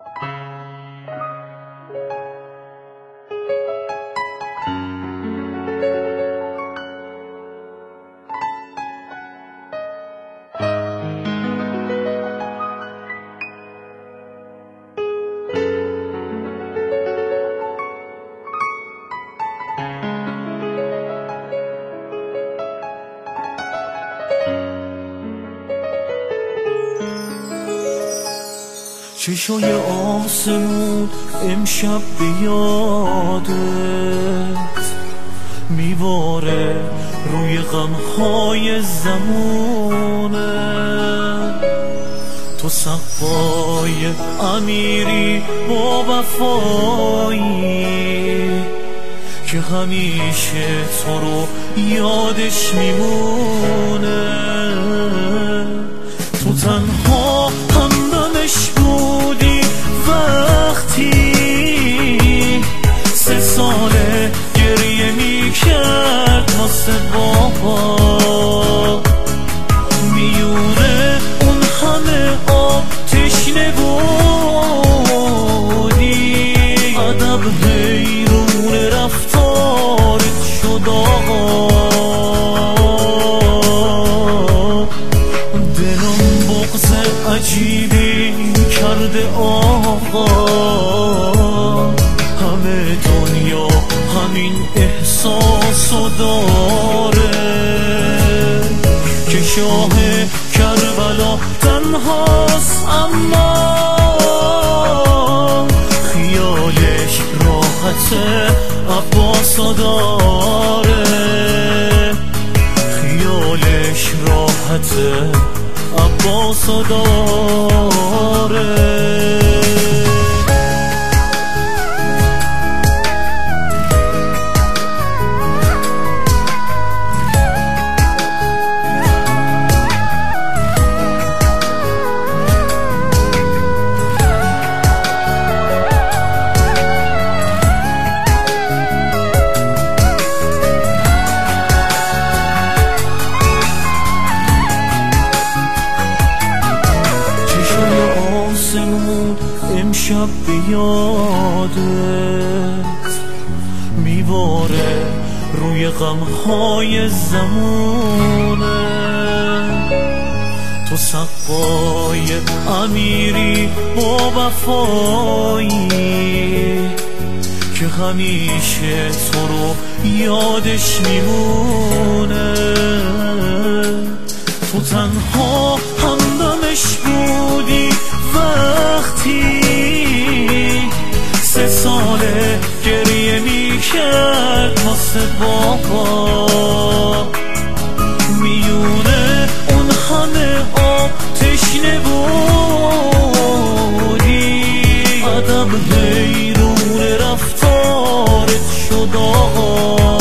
چشای آسمون امشب به یادت میباره روی غمهای زمونه. تو سقای امیری با وفایی که همیشه تو رو یادش میمونه. تو تنها همدمش بودی وقتی 3 ساله گریه میکرد واسه بابا. میونه اون همه آب تشنه بودی، ادب حیرون رفتارت شد آقا. دلم بغض عجیبی کرده آقا. همه دنیا همین احساسو داره که شاه کربلا تنهاست، اما خیالش راحته عباسو داره. خیالش راحته عباسو داره. امشب به یادت میباره روی غمهای زمونه. تو سقای امیری با وفایی که همیشه تو رو یادش میمونه. تو تنها همدمش بودی وقتی 3 ساله گریه میکرد واسه بابا. میونه اون همه آب تشنه بودی، ادب حیرون رفتارت شد آقا.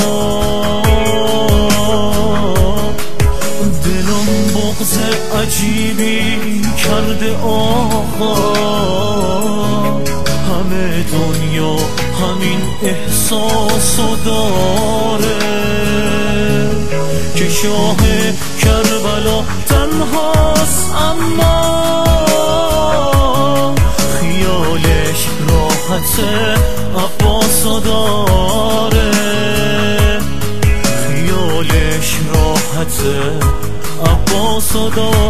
دلم بغض عجیبی کرده آقا. همه دنیا همین احساسو داره که شاه کربلا تنهاست، اما خیالش راحته عباسو داره. خیالش راحته عباسو داره.